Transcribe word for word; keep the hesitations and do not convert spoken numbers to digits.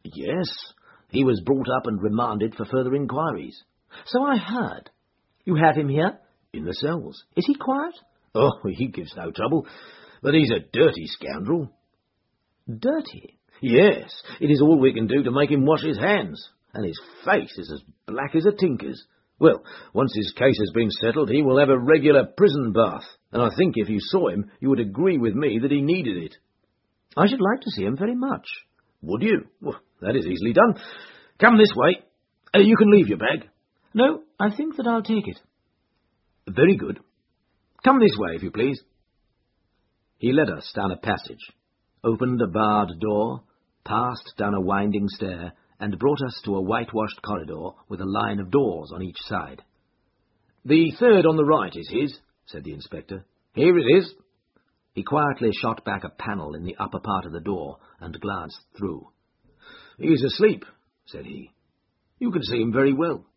Yes, he was brought up and remanded for further inquiries. So I heard. You have him here? In the cells. Is he quiet? Oh, he gives no trouble, but he's a dirty scoundrel. Dirty? Yes, it is all we can do to make him wash his hands, and his face is as black as a tinker's. Well, once his case has been settled, he will have a regular prison bath, and I think if you saw him, you would agree with me that he needed it. I should like to see him very much. Would you? Well, that is easily done. Come this way. Uh, you can leave your bag. No, I think that I'll take it. Very good. Come this way, if you please. He led us down a passage, opened a barred door, passed down a winding stair, and brought us to a whitewashed corridor with a line of doors on each side. The third on the right is his, said the inspector. Here it is. He quietly shot back a panel in the upper part of the door and glanced through. He is asleep, said he. You can see him very well.